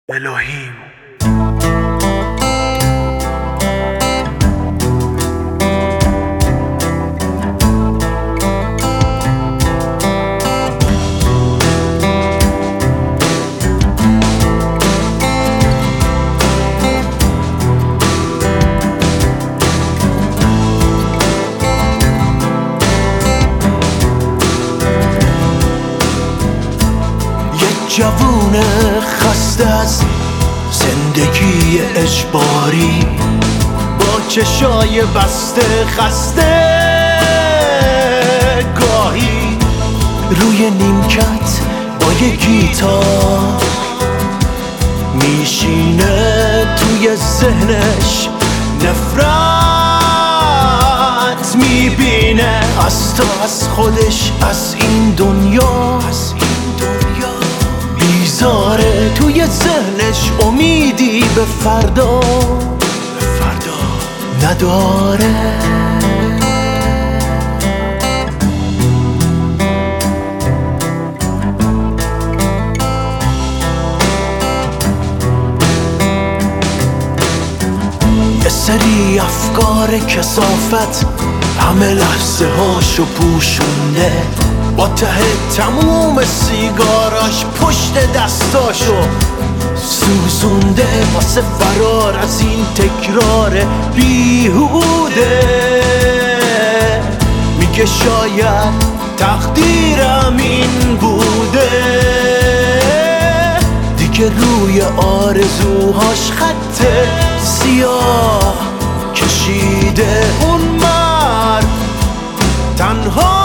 الهیم جوون خسته از زندگی اجباری، با چشای بسته خسته، گاهی روی نیمکت با یه گیتار میشینه، توی ذهنش نفرت میبینه از تو، از خودش، از این دنیا بیزاره، توی ذهنش امیدی به فردا نداره. یه سری افکار کثافت همه لحظه هاشو پوشونده، با ته تموم سیگاراش پشت دستاشو سوزونده، واسه فرار از این تکرار بیهوده. میگه شاید تقدیرم این بوده، دیگه روی آرزوهاش خط سیاه کشیده. اون مرد تنها